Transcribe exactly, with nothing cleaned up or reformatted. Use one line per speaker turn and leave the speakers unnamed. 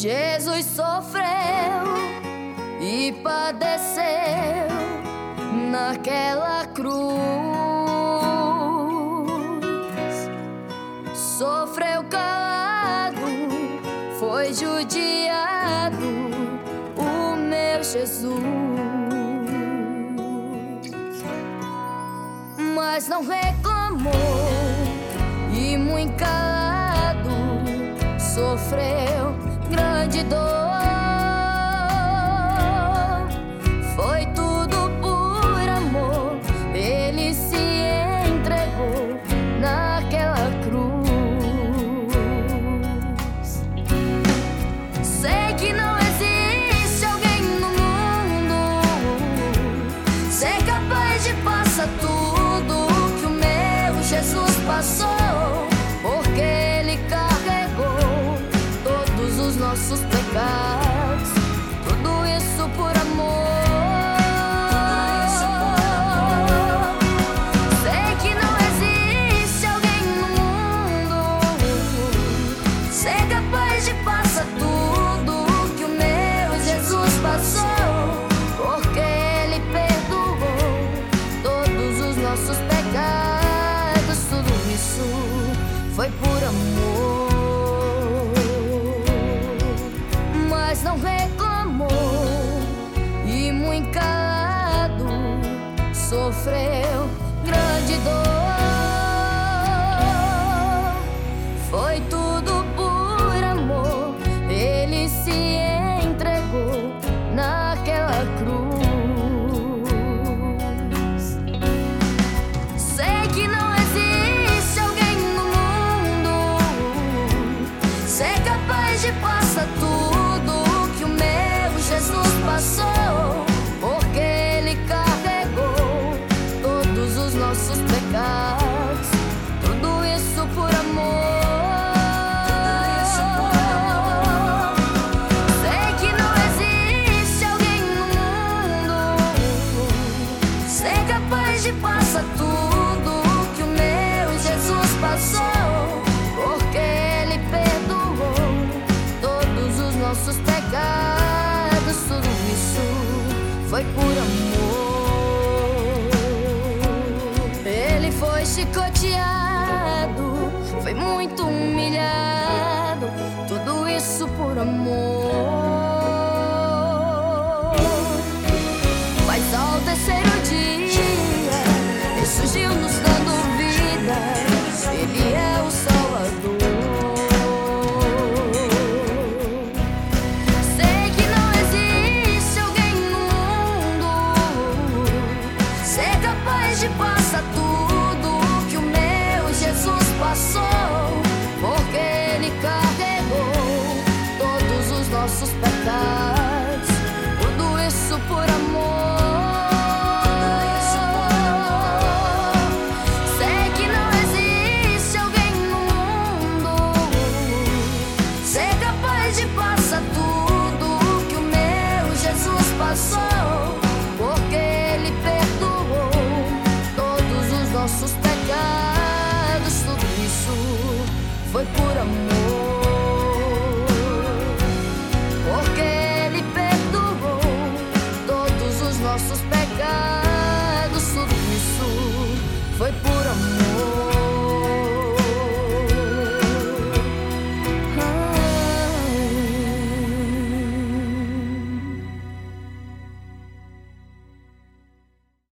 Jesus sofreu e padeceu naquela cruz. Sofreu calado, foi judiado, o meu Jesus. Mas não reclamou e muito calado sofreu grande dor. Foi tudo por amor, ele se entregou naquela cruz. Sei que não existe alguém no mundo ser capaz de passar tudo que o meu Jesus passou, porque ele carregou todos os nossos pecados, tudo isso por amor. Sei que não existe alguém no mundo ser capaz de passar tudo que o meu Jesus passou, porque ele perdoou todos os nossos pecados, tudo isso foi por amor. Mas não reclamou e muito calado sofreu grande dor. Foi tudo por amor, ele se entregou naquela cruz. Sei que não existe alguém no mundo ser capaz de passar tudo que o meu Jesus passou, porque ele carregou todos os nossos pecados, tudo isso por amor. Sei que não existe alguém no mundo ser capaz de passar tudo que o meu Jesus passou, porque ele perdoou todos os nossos pecados, tudo isso foi por amor. Ele foi chicoteado, foi muito humilhado, tudo isso por amor. Mas ao terceiro dia ressurgiu nos dando vida, ele é o Salvador. Sei que não existe alguém no mundo ser capaz de passar tudo que o meu Jesus passou, porque ele carregou todos os nossos pecados, tudo isso por amor. Sei que não existe alguém no mundo ser capaz de passar tudo que o meu Jesus passou, porque ele perdoou todos os nossos pecados, tudo isso foi por amor. Porque ele perdoou todos os nossos pecados, tudo isso foi por amor.